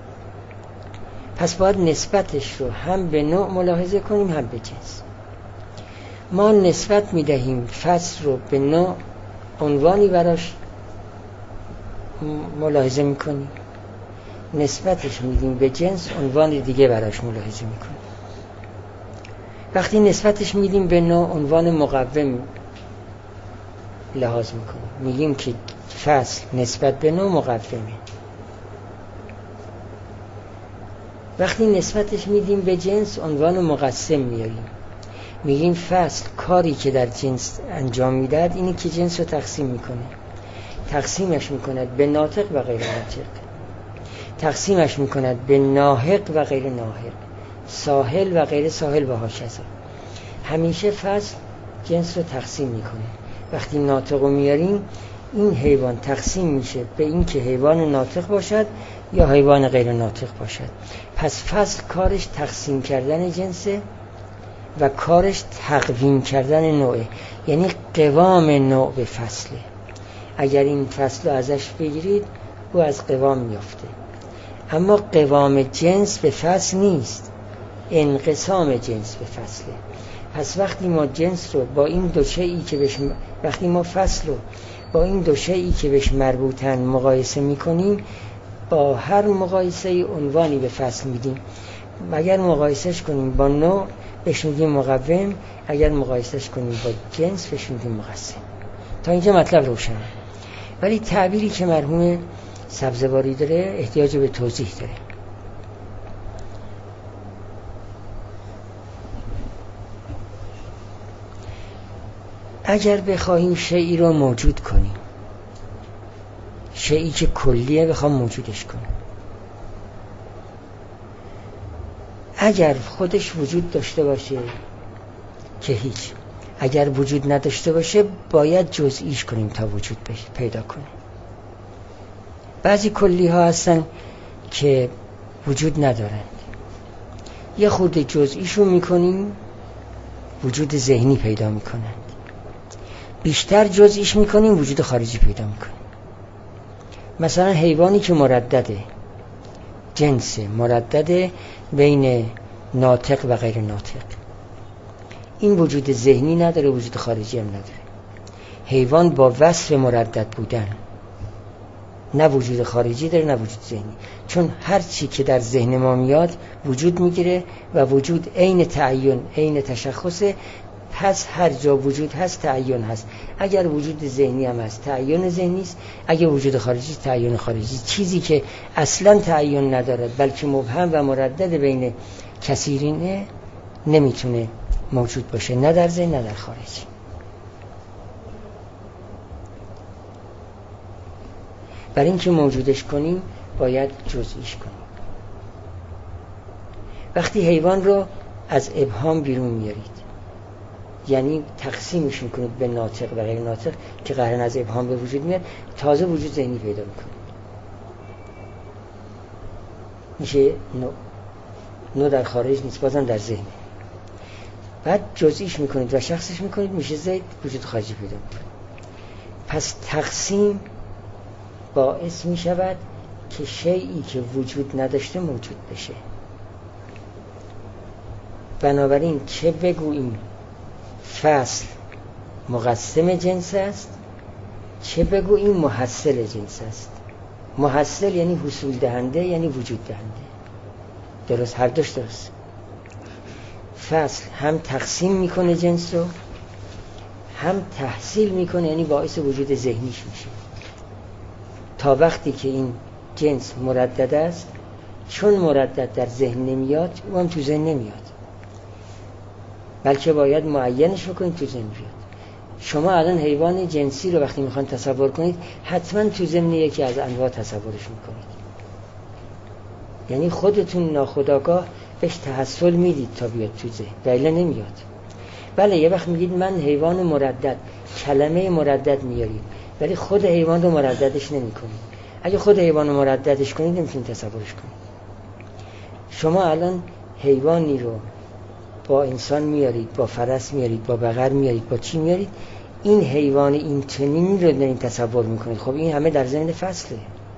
پس باید نسبتش رو هم به نوع ملاحظه کنیم هم به جنس. ما نسبت میدهیم فصل رو به نوع، عنوانی براش ملاحظه میکنیم، نسبتش میدیم به جنس، عنوان دیگه براش ملاحظه میکنیم. وقتی نسبتش میدیم به نوع، عنوان مقوم لحاظ میکنیم، میگیم که فصل نسبت به نوع مقومه. وقتی نسبتش میدیم به جنس، عنوان مقسم میاریم، میگیم فصل کاری که در جنس انجام میدهد اینی که جنس رو تقسیم میکنه. تقسیمش میکند به ناطق و غیر ناطق، تقسیمش میکند به ناحق و غیر ناحق، ساحل و غیر ساحل و هاکذا. همیشه فصل جنس رو تقسیم میکنه. وقتی ناطق رو میاریم، این حیوان تقسیم میشه به این که حیوان ناطق باشد یا حیوان غیر ناطق باشد. پس فصل کارش تقسیم کردن جنسه و کارش تقویم کردن نوعه، یعنی قوام نوع به فصله. اگر این فصل رو ازش بگیرید او از قوام میافته، اما قوام جنس به فصل نیست، انقسام جنس به فصله. پس وقتی ما جنس رو با این دو شیئی که بهش م... وقتی ما فصل رو با این دو شیئی که بهش مربوطن مقایسه میکنیم، با هر مقایسه عنوانی به فصل میدیم. اگر مقایسهش کنیم با نوع بهش میگیم مقوم، اگر مقایسهش کنیم با جنس بهش میگیم مقسم. تا اینجا مطلب روشنه، ولی تعبیری که مرحوم سبزواری داره احتیاج به توضیح داره. اگر بخواهیم شیئی رو موجود کنیم، شیئی که کلیه بخوام موجودش کنیم، اگر خودش وجود داشته باشه که هیچ، اگر وجود نداشته باشه باید جزئیش کنیم تا وجود بشه پیدا کنه. بعضی کلی ها هستن که وجود ندارند، یه خورده جزئیشون میکنیم وجود ذهنی پیدا میکنند، بیشتر جزئیش میکنیم وجود خارجی پیدا میکنیم. مثلا حیوانی که مردده، جنس مردده بین ناطق و غیر ناطق، این وجود ذهنی نداره، وجود خارجی هم نداره. حیوان با وصف مردد بودن نه وجود خارجی داره نه وجود ذهنی، چون هر چی که در ذهن ما میاد وجود میگیره و وجود عین تعین عین تشخصه. پس هر جا وجود هست تعین هست. اگر وجود ذهنی هم هست تعین ذهنی است، اگر وجود خارجی تعین خارجی. چیزی که اصلا تعین نداره بلکه مبهم و مردد بین کثیرینه نمیتونه موجود باشه، نه در ذهن نه در خارج. برای اینکه موجودش کنیم باید جزئیش کنیم. وقتی حیوان رو از ابهام بیرون میارید، یعنی تقسیمش میکنید به ناطق و غیر ناطق که قرن از ابهام به وجود میاد، تازه وجود ذهنی پیدا میکنید. میشه نوع نوع در خارج نیست، بازم در ذهن. بعد جزئیش میکنید و شخصش میکنید، میشه زید، وجود خارجی پیدا میکنید. پس تقسیم باعث میشود که شیئی که وجود نداشته موجود بشه. بنابراین چه بگوییم فصل مقسم جنس است، چه بگوییم محصل جنس است. محصل یعنی حصول دهنده، یعنی وجود دهنده. درست، هر دوش درست. فصل هم تقسیم میکنه جنس رو، هم تحصیل میکنه، یعنی باعث وجود ذهنیش میشه. تا وقتی که این جنس مردد است، چون مردد در ذهن نمیاد او هم تو ذهن نمیاد، بلکه باید معینش بکنید تو ذهن بیاد. شما الان حیوان جنسی رو وقتی میخوان تصور کنید حتما تو ذهن یکی از انواع تصورش میکنید، یعنی خودتون ناخودآگاه بهش تحصل میدید تا بیاد تو ذهن، ولی نمیاد. بله یه وقت میگید من حیوان مردد، کلمه مردد میارید ولی خود حیوان رو مرددش نمی کنید. اگه خود حیوان رو مرددش کنید نمیتونید تصورش کنید. شما الان حیوانی رو با انسان میارید، با فرس میارید، با بقر میارید، با چی میارید، این حیوان این چنینی رو دارین تصور میکنید. خب این همه در ذهن فصله،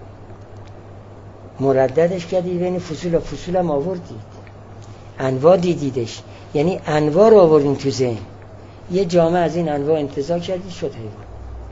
مرددش کردید، بین فصول و فصول هم آوردید، انواع دیدیدش، یعنی انواع رو آوردین تو ذهن، یه جامعه از این انواع انتزاع کردید شد حیوان.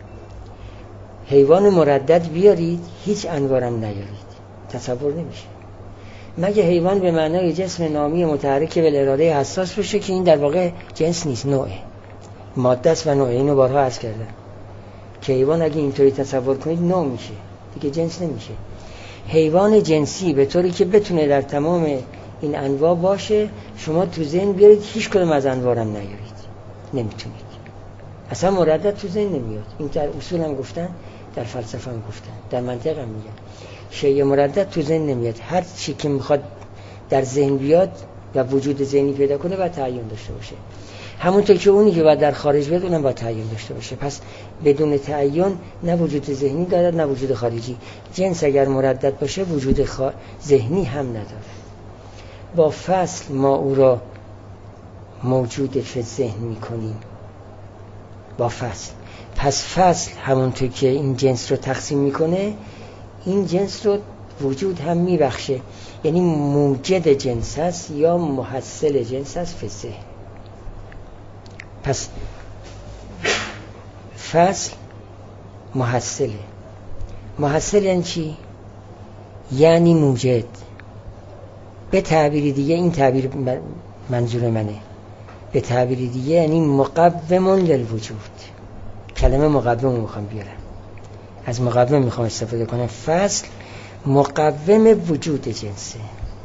حیوان مردد بیارید هیچ انوارم نیارید، تصور نمیشه، مگه حیوان به معنای جسم نامی متحرک بالاراده حساس باشه که این در واقع جنس نیست، نوعه، ماده است و نوعه. اینو بارها عرض کردم که حیوان اگه اینطوری تصور کنید نوع میشه دیگه، جنس نمیشه. حیوان جنسی به طوری که بتونه در تمام این انواع باشه، شما تو ذهن بیارید هیچ کدوم از انوارم نیارید، نمیتونید، اصلا مردد تو ذهن نمیاد. این در اصول هم گفتن، در فلسفه هم گفتن، در منطق هم میگن شیء مردد تو ذهن نمیاد. هر چی که میخواد در ذهن بیاد و وجود ذهنی پیدا کنه باید تعین داشته باشه. همونطور که اونی که باید در خارج بیاد اونم باید تعین داشته باشه. پس بدون تعین نه وجود ذهنی دارد نه وجود خارجی. جنس اگر مردد باشه وجود خ... ذهنی هم نداره. با فصل ما او را موجود فی ذهن میکنیم با فصل. پس فصل همونطور که این جنس رو تقسیم میکنه این جنس رو وجود هم میبخشه، یعنی موجد جنس هست یا محصل جنس هست فی ذهن. پس فصل محصله. محصل یعنی چی؟ یعنی موجد. به تعبیر دیگه، این تعبیر منظور منه، به تعبیر دیگه یعنی مقوم للوجود. کلمه مقوم میخوام بیارم، از مقوم میخوام استفاده کنم. فصل مقوم وجود جنسه.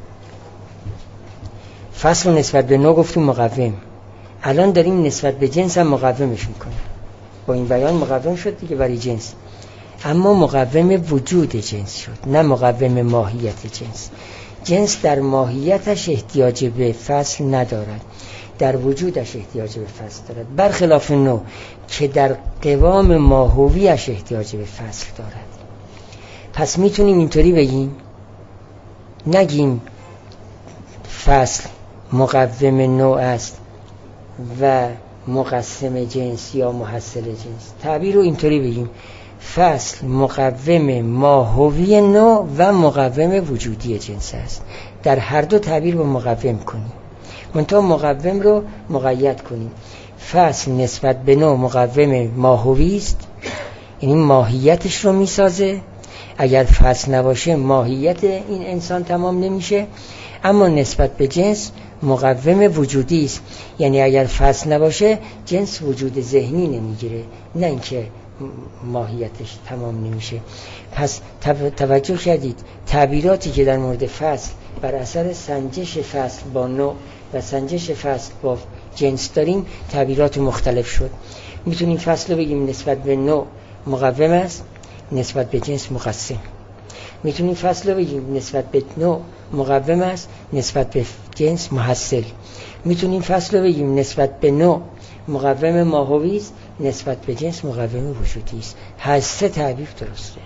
فصل نسبت به نوع گفتیم مقوم، الان داریم نسبت به جنس هم مقومش میکنیم. با این بیان مقوم شد دیگه برای جنس، اما مقوم وجود جنس شد نه مقوم ماهیت جنس. جنس در ماهیتش احتیاج به فصل ندارد، در وجودش احتیاج به فصل دارد، برخلاف نوع که در قوام ماهویش احتیاج به فصل دارد. پس میتونیم اینطوری بگیم، نگیم فصل مقوم نوع است و مقسم جنس یا محصل جنس. تعبیر رو اینطوری بگیم، فصل مقوم ماهوی نوع و مقوم وجودی جنس است. در هر دو تعبیر رو مقوم کنیم، منتها مقوم رو مقید کنیم. فصل نسبت به نوع مقوم ماهوی است، یعنی ماهیتش رو میسازه. اگر فصل نباشه ماهیت این انسان تمام نمیشه. اما نسبت به جنس مقوم وجودی است، یعنی اگر فصل نباشه جنس وجود ذهنی نمیگیره، نه اینکه ماهیتش تمام نمیشه. پس توجه کردید تعبیراتی که در مورد فصل بر اثر سنجش فصل با نوع و سنجش فصل با جنس داریم تعبیرات مختلف شد. میتونیم فصل رو بگیم نسبت به نوع مقوم است، نسبت به جنس مقسم. میتونیم فصل رو بگیم نسبت به نوع مقوم است، نسبت به جنس محصل. میتونیم فصل رو بگیم نسبت به نوع مقوم ماهوی است، نسبت به جنس مقوم وجودی است. هر سه تعبیر درسته.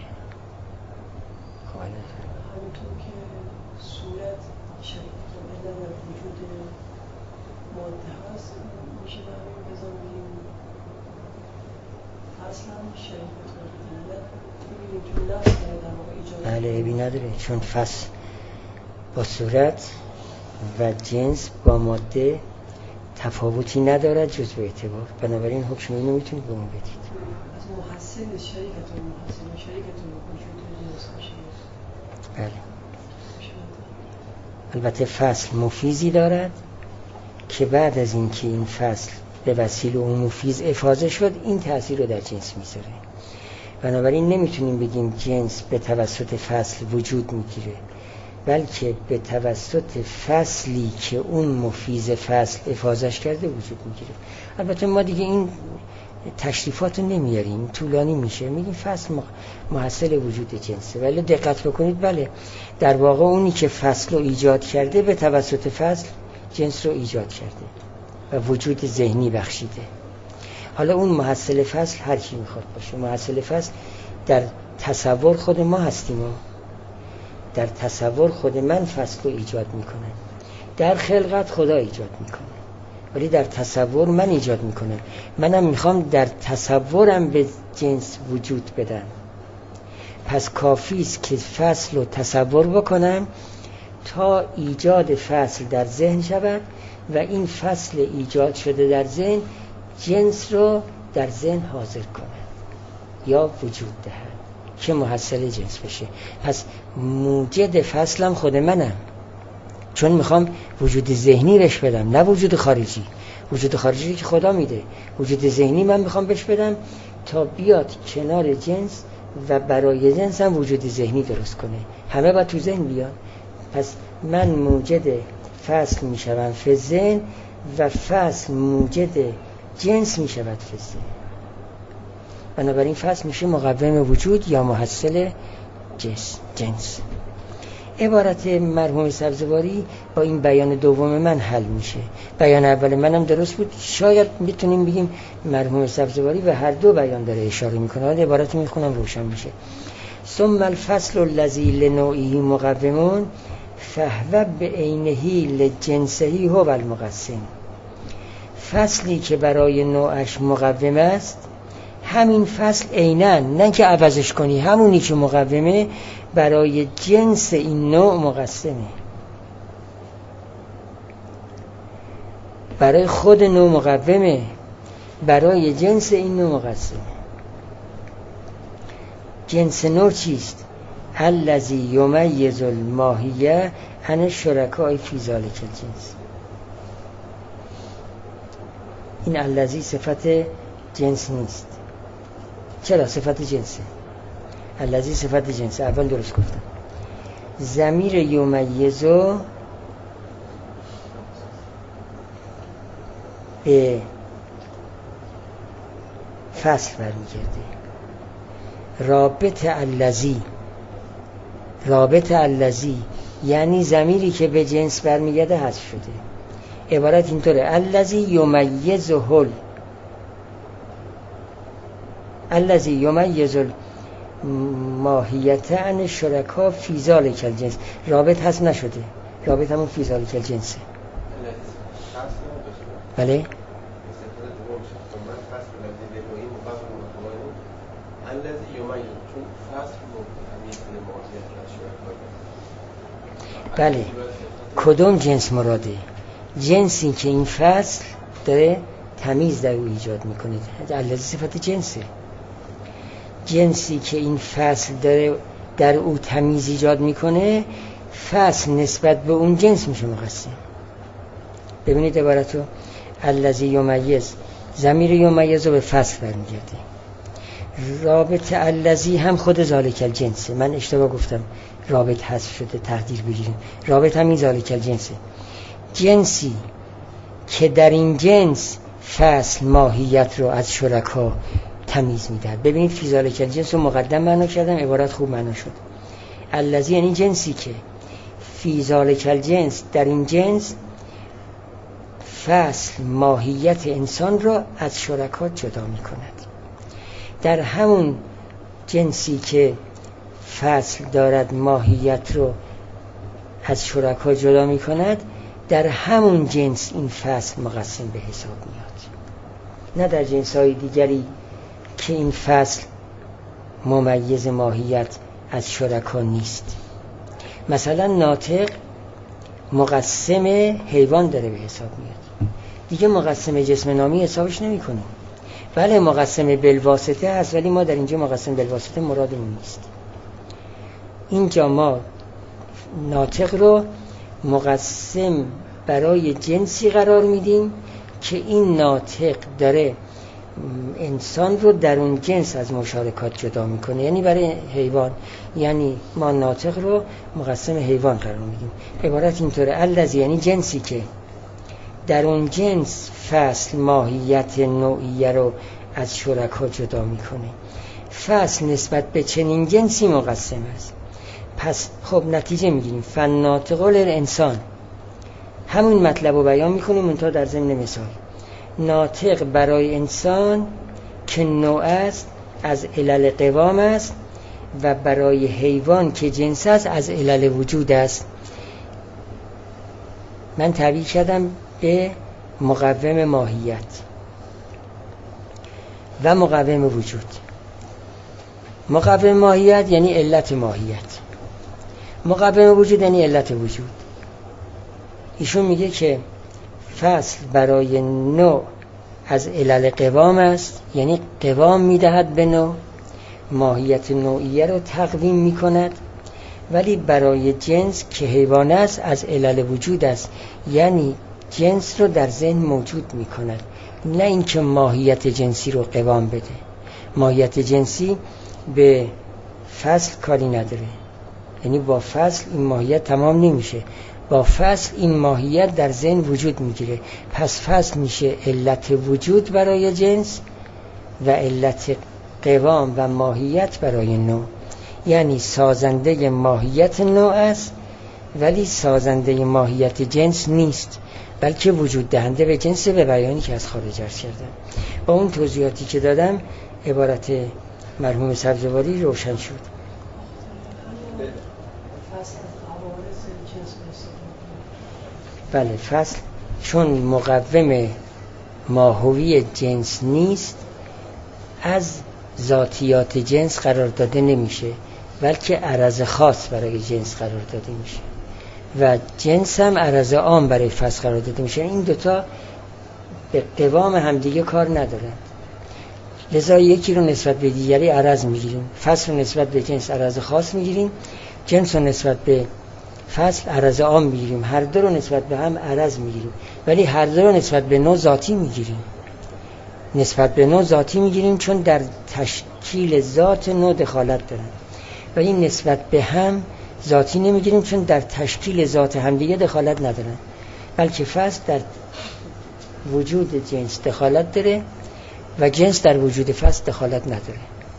همونطور که صورت شریک علل و وجود ماده هست، میشه به همین بزن بگیم فصل هم شریک علل. ببینیم جمله هست که در واقع ایجاد بله عیبی نداره، چون فصل با صورت و جنس با ماده تفاوتی ندارد جز به اعتبار. بنابراین حکم اینو میتونید به اون بدید. از محصل شریکتون محصل شریکتون وجود جنس میشه. بله. البته فصل مفیزی دارد که بعد از اینکه این فصل به وسیله اون مفیز افاضه شد این تأثیر رو در جنس میذاره. بنابراین نمیتونیم بگیم جنس به توسط فصل وجود میگیره، بلکه به توسط فصلی که اون مفیز فصل افاضش کرده وجود میگیره. البته ما دیگه این تشریفات رو نمیاریم، طولانی میشه، میگیم فصل محصل وجود جنسه. ولی دقت بکنید بله در واقع اونی که فصل رو ایجاد کرده به توسط فصل جنس رو ایجاد کرده و وجود ذهنی بخشیده. حالا اون محصل فصل هر کی میخواد باشه. محصل فصل در تصور خود ما هستیم، ما در تصور خود من فصل رو ایجاد میکنه، در خلقت خدا ایجاد میکنه، ولی در تصور من ایجاد میکنه. منم میخوام در تصورم به جنس وجود بدم. پس کافی است که فصل رو تصور بکنم تا ایجاد فصل در ذهن شود و این فصل ایجاد شده در ذهن جنس رو در ذهن حاضر کند یا وجود دهد که محصل جنس بشه. پس موجد فصلم خود منم، چون میخوام وجود ذهنی بهش بدم نه وجود خارجی. وجود خارجی که خدا میده، وجود ذهنی من میخوام بهش بدم تا بیاد کنار جنس و برای جنس هم وجود ذهنی درست کنه. همه باید تو ذهن بیاد. پس من موجد فصل میشوم فی ذهن و فصل موجد جنس میشود فی ذهن. بنابراین فصل میشه مقوم وجود یا محصل جنس. عبارت مرحوم سبزواری با این بیان دوم من حل میشه. بیان اول منم درست بود، شاید میتونیم بگیم مرحوم سبزواری و هر دو بیان داره اشاره میکنه. حالا عبارت میخونم روشن میشه. ثم الفصل الذی لنوعه مقومون فهو بعینه لجنسه هو المقسم. فصلی که برای نوعش مقوم است، همین فصل عیناً، نه که عوضش کنی، همونی که مقومه برای جنس این نوع مقسمه، برای خود نوع مقومه، برای جنس این نوع مقسمه. جنس نوع چیست؟ الذی یمیز الماهیه عن الشرکاء فی ذلک الجنس. این الذی صفت جنس نیست. چرا؟ صفت جنسه. الذی صفت جنسه. اول درست گفتم. ضمیر یمیزو به فصل برمیگرده. رابط الذی، رابط الذی یعنی ضمیری که به جنس برمیگرده حذف شده. عبارت اینطوره: الذی یمیزه الذی یمیز الماهیت عن الشرکاء فی ذلک الجنس. رابط حذف نشده، رابط همون فی ذلک الجنسه. بله. بله. کدوم جنس مراده؟ جنسی که این فصل داره تمیز در او ایجاد میکنه. الذی صفت جنسه. جنسی که این فصل داره در او تمیز ایجاد میکنه، فصل نسبت به اون جنس میشه مقسم. ببینید عبارتو: الذی یمیز، ضمیر یمیز رو به فصل برمیگرده. رابط الذی هم خود ذالک الجنسه. من اشتباه گفتم، رابط حذف شده، تقدیر بگیریم. رابط هم این ذالک الجنسه. جنسی که در این جنس فصل ماهیت رو از شرکا تمیز میدهد. ببینید فی ذلک الجنس رو مقدم معنا کردم، عبارت خوب معنا شد. الذی یعنی جنسی که فی ذلک الجنس، در این جنس فصل ماهیت انسان را از شرکا جدا میکند. در همون جنسی که فصل دارد ماهیت رو از شرکا جدا میکند، در همون جنس این فصل مقسم به حساب میاد، نه در جنس‌های دیگری که این فصل ممیز ماهیت از شرکا نیست. مثلا ناطق مقسم حیوان داره به حساب میاد، دیگه مقسم جسم نامی حسابش نمی کنیم. بله مقسم بالواسطه هست، ولی ما در اینجا مقسم بالواسطه مرادمون نیست. اینجا ما ناطق رو مقسم برای جنسی قرار میدیم که این ناطق داره انسان رو در اون جنس از مشارکات جدا میکنه، یعنی برای حیوان، یعنی ما ناطق رو مقسم حیوان قرار میدیم. عبارت اینطوره: الذی یعنی جنسی که در اون جنس فصل ماهیت نوعیه رو از شرکا جدا میکنه. فصل نسبت به چنین جنسی مقسم است. پس خب نتیجه میگیریم فالناطق للانسان، همون مطلب رو بیان میکنیم منتها در ضمن مثال. ناطق برای انسان که نوع است از علل قوام است، و برای حیوان که جنس است از علل وجود است. من تعبیر کردم به مقوم ماهیت و مقوم وجود. مقوم ماهیت یعنی علت ماهیت، مقوم وجود یعنی علت وجود. ایشون میگه که فصل برای نوع از علل قوام است، یعنی قوام میدهد به نوع، ماهیت نوعیه رو تقویم میکند، ولی برای جنس که حیوان است از علل وجود است، یعنی جنس رو در ذهن موجود میکند، نه اینکه ماهیت جنسی رو قوام بده. ماهیت جنسی به فصل کاری نداره، یعنی با فصل این ماهیت تمام نمیشه، با فصل این ماهیت در ذهن وجود میگیره. پس فصل میشه علت وجود برای جنس و علت قوام و ماهیت برای نوع، یعنی سازنده ماهیت نوع است ولی سازنده ماهیت جنس نیست، بلکه وجود دهنده به جنس، به بیانی که از خارج عرض کردم. با اون توضیحاتی که دادم عبارت مرحوم سبزواری روشن شد. بله، فصل چون مقوم ماهوی جنس نیست از ذاتیات جنس قرار داده نمیشه، بلکه عرض خاص برای جنس قرار داده میشه و جنس هم عرض عام برای فصل قرار داده میشه. این دوتا به قوام همدیگه کار ندارن، لذا یکی رو نسبت به دیگری عرض میگیریم. فصل رو نسبت به جنس عرض خاص میگیریم، جنس رو نسبت به فصل عرض عام میگیریم. هر دو رو نسبت به هم عرض میگیریم، ولی هر دو رو نسبت به نوع ذاتی میگیریم. نسبت به نوع ذاتی میگیریم چون در تشکیل ذات نوع دخالت دارن، و این نسبت به هم ذاتی نمیگیریم چون در تشکیل ذات هم دیگه دخالت ندارن، بلکه فصل در وجود جنس دخالت داره و جنس در وجود فصل دخالت نداره.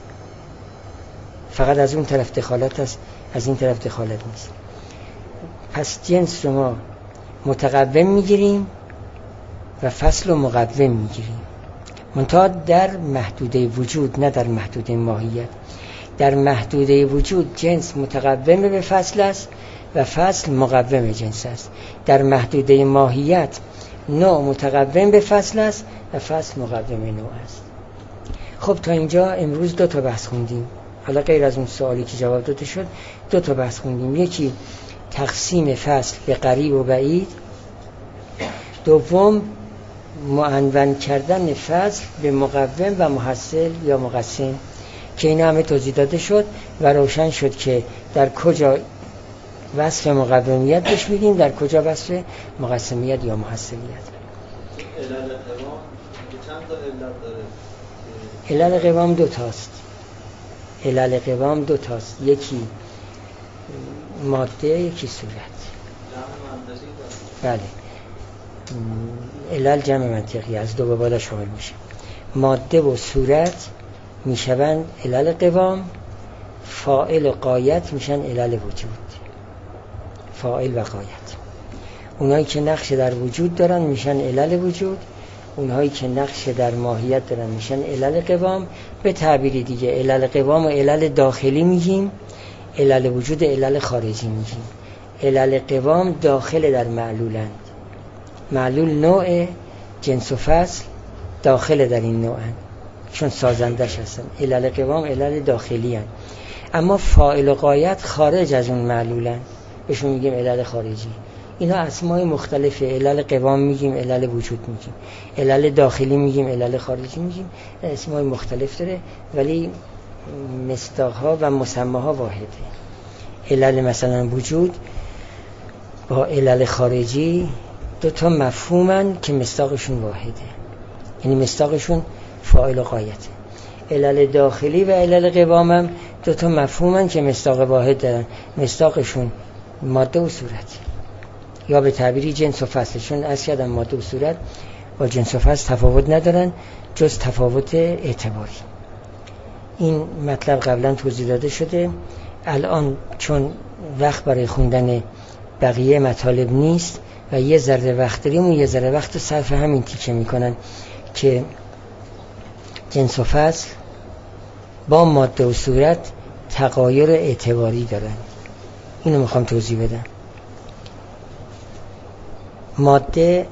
فقط از اون طرف دخالت هست، از این طرف دخالت نیست. پس جنس رو ما متقوم میگیریم و فصل رو مقوم میگیریم، منتها در محدوده وجود، نه در محدوده ماهیت. در محدوده وجود جنس متقوم به فصل است و فصل مقوم جنس است. در محدوده ماهیت نوع متقوم به فصل است و فصل مقوم نوع است. خب تا اینجا امروز دو تا بحث خوندیم. حالا غیر از اون سوالی که جواب داده شد دو تا بحث خوندیم. یکی تقسیم فصل به قریب و بعید، دوم معنون کردن فصل به مقوم و محصل یا مقسم، که اینا همه توضیح داده شد و روشن شد که در کجا وصف مقومیت بهش میگیم، در کجا وصف مقسمیت یا محصلیت. علل قوام چند تا علت داره؟ علل قوام دو تاست. علل قوام دو تاست، یکی ماده، یکی صورت. بله، علل جمع منطقی از دو به بالا شامل میشه. ماده و صورت میشوند علل قوام، فاعل و غایت میشن علل وجود. فاعل و غایت، اونایی که نقش در وجود دارن میشن علل وجود، اونایی که نقش در ماهیت دارن میشن علل قوام. به تعبیری دیگه علل قوام و علل داخلی میگیم، علل وجود علل خارجی میگیم. علل قوام داخل در معلولند، معلول نوع جنس و فصل داخل در این نوعند چون سازندش هستن. علل قوام علل داخلی هستن، اما فاعل و غایت خارج از اون معلولن، بهشون میگیم علل خارجی. اینا اسمای مختلفه، علل قوام میگیم، علل وجود میگیم، علل داخلی میگیم، علل خارجی میگیم، اسمای مختلف داره ولی مصداقها و مسماها واحده. علل مثلا وجود با علل خارجی دو تا مفهومن که مصداقشون واحده، یعنی مصداقشون فاعل و غایته. علل داخلی و علل قوام هم دو تا مفهومن که مصداق واحد دارن، مصداقشون ماده و صورت، یا به تعبیری جنس و فصلشون. از کردن ماده و صورت با جنس و فصل تفاوت ندارن جز تفاوت اعتباری. این مطلب قبلا توضیح داده شده. الان چون وقت برای خوندن بقیه مطالب نیست و یه ذره وقت داریم و یه ذره وقت صرف همین تیکه میکنن که جنس و فصل با ماده و صورت تغایر اعتباری دارن. اینو میخوام توضیح بدم. ماده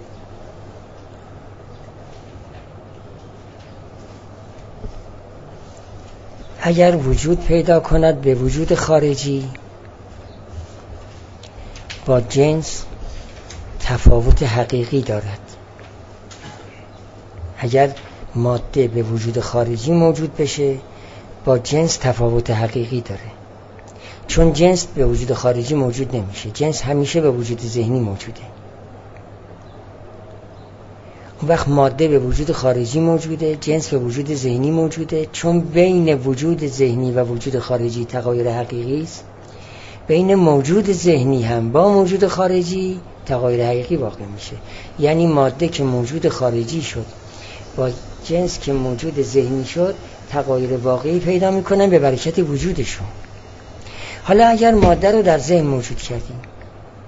اگر وجود پیدا کند به وجود خارجی، با جنس تفاوت حقیقی دارد. اگر ماده به وجود خارجی موجود بشه با جنس تفاوت حقیقی داره، چون جنس به وجود خارجی موجود نمیشه، جنس همیشه به وجود ذهنی موجوده. اون وقت ماده به وجود خارجی موجوده، جنس به وجود ذهنی موجوده. چون بین وجود ذهنی و وجود خارجی تغایر حقیقی است، بین موجود ذهنی هم با موجود خارجی تغایر حقیقی واقع میشه. یعنی ماده که موجود خارجی شد با جنس که موجود ذهنی شد تغایر واقعی پیدا میکنن به برکت وجودشون. حالا اگر ماده رو در ذهن موجود کردیم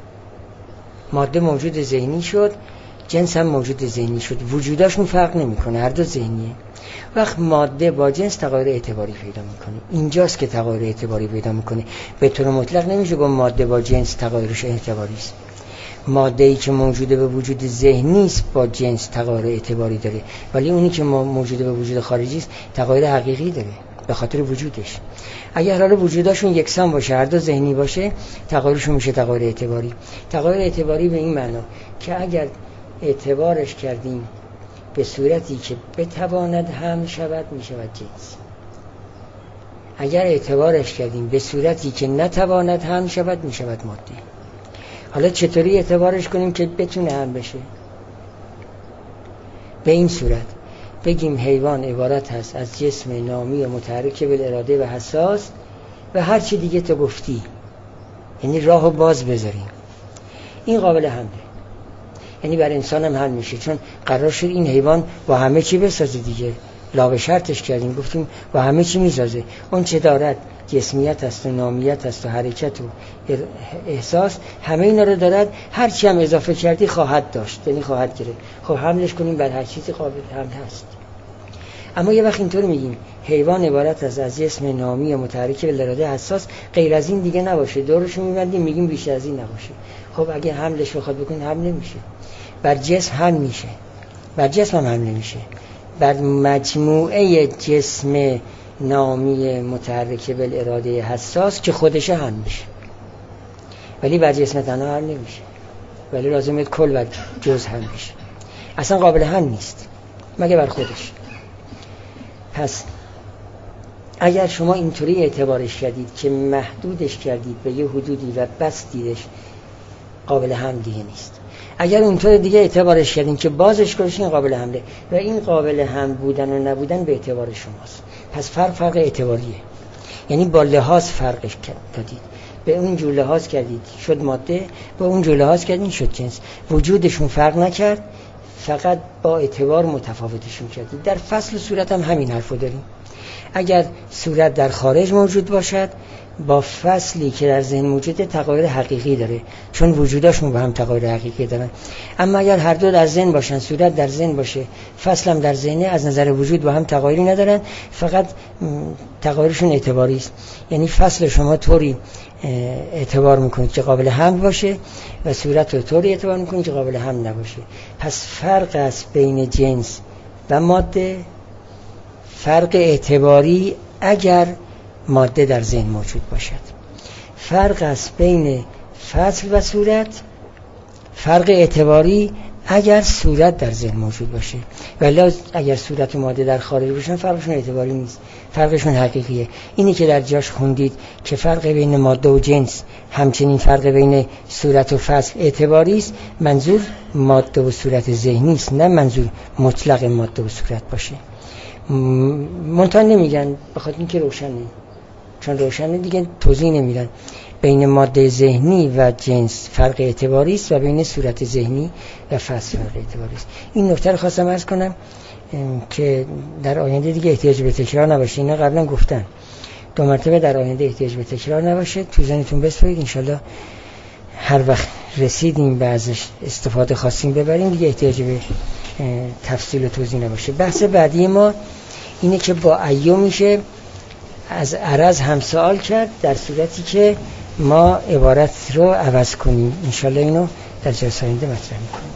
ماده موجود ذهنی شد، جنس هم موجود ذهنی شد، وجوداشون فرق نمیکنه، هر دو ذهنیه. وقت ماده با جنس تغایر اعتباری پیدا میکنه، اینجاست که تغایر اعتباری پیدا میکنه. به طور مطلق نمیشه گفت ماده با جنس تغایرش اعتباری است. ماده ای که موجوده به وجود ذهنی است با جنس تغایر اعتباری داره، ولی اونی که موجوده به وجود خارجی است تغایر حقیقی داره به خاطر وجودش. اگر حالا وجوداشون یکسان باشه، هر دو ذهنی باشه، تغایرشون میشه تغایر اعتباری. تغایر اعتباری به این معنا که اگر اعتبارش کردیم به صورتی که بتواند حمل شود میشود جنس، اگر اعتبارش کردیم به صورتی که نتواند حمل شود میشود ماده. حالا چطوری اعتبارش کنیم که بتونه حمل بشه؟ به این صورت بگیم حیوان عبارت هست از جسم نامی و متحرک بالاراده و حساس و هر چی دیگه تو گفتی، یعنی راهو باز بذاریم، این قابل حمله، یعنی بر انسان هم حل میشه، چون قرار شد این حیوان با همه چی بسازه دیگه، لا به شرطش کردیم، گفتیم با همه چی میسازه. اون چه دارد، جسمیت هست و نامیت هست و حرکت و احساس، همه اینا رو دارد، هر چی هم اضافه کردی خواهد داشت، یعنی خواهد گرفت. خب حملش کنیم بر هر چیزی قابل حمل هست. اما یه وقت اینطور میگیم حیوان عبارت از از جسم نامی و متحرک بالاراده حساس، غیر از این دیگه نباشه، دورش رو میبندیم میگیم بیشتر از این نباشه. خب اگه حملش بخواد بکنه حمل نمیشه، بر جسم حمل میشه، بر جسم هم حمل نمیشه، بر مجموعه جسم نامی متحرک بالاراده حساس که خودش حمل میشه، ولی بر جسم تنها حمل نمیشه، ولی لازمه کل بر جز حمل میشه. اصلا قابل حمل نیست مگه بر خودش. پس اگر شما اینطوری اعتبارش کردید که محدودش کردید به یه حدودی و بس دیدش، قابل حمل دیگه نیست. اگر اونطور دیگه اعتبارش کردین که بازش کنید، قابل حمله، و این قابل حمل بودن و نبودن به اعتبار شماست. پس فرق فرق اعتباریه، یعنی با لحاظ فرقش دادید، به اون جور لحاظ کردید شد ماده، به اون جور لحاظ کردین شد جنس. وجودشون فرق نکرد، فقط با اعتبار متفاوتشون کردید. در فصل صورت هم همین حرفو داریم. اگر صورت در خارج موجود باشد، با فصلی که در ذهن موجوده تغایر حقیقی داره، چون وجوداشون با هم تغایر حقیقی دارن. اما اگر هر دو در ذهن باشن، صورت در ذهن باشه، فصل هم در ذهنه، از نظر وجود با هم تغایری ندارن، فقط تغایرشون اعتباری است. یعنی فصل شما طوری اعتبار میکنید که قابل حمل باشه و صورت رو طوری اعتبار میکنید که قابل حمل نباشه. پس فرق است بین جنس و ماده، فرق اعتباری اگر ماده در ذهن موجود باشد. فرق است بین فصل و صورت، فرق اعتباری اگر صورت در ذهن موجود باشه. ولی اگر صورت و ماده در خارج باشن فرقشون اعتباری نیست، فرقشون حقیقیه. اینی که در جاش خوندید که فرق بین ماده و جنس همچنین فرق بین صورت و فصل اعتباری است، منظور ماده و صورت ذهنی است، نه منظور مطلق ماده و صورت باشه. منتها نمیگن بخاطر اینکه روشنه، چون روشنه دیگه توضیح نمیدن. بین ماده ذهنی و جنس فرق اعتباری است و بین صورت ذهنی و فصل فرق اعتباری است. این نکته رو خواستم عرض کنم که در آینده دیگه احتیاج به تکرار نباشه. اینا قبلا گفتن، دو مرتبه در آینده احتیاج به تکرار نباشه. تو ذهنتون بسپارید، انشالله هر وقت رسیدیم به ازش استفاده خواستیم ببریم، دیگه احتیاج به تفصیل و توضیح نباشه. بحث بعدی ما اینه که با ایو میشه از عرض هم سوال کرد در صورتی که ما عبارت رو عوض کنیم. انشالله اینو در جلسه آینده مطرح میکنیم.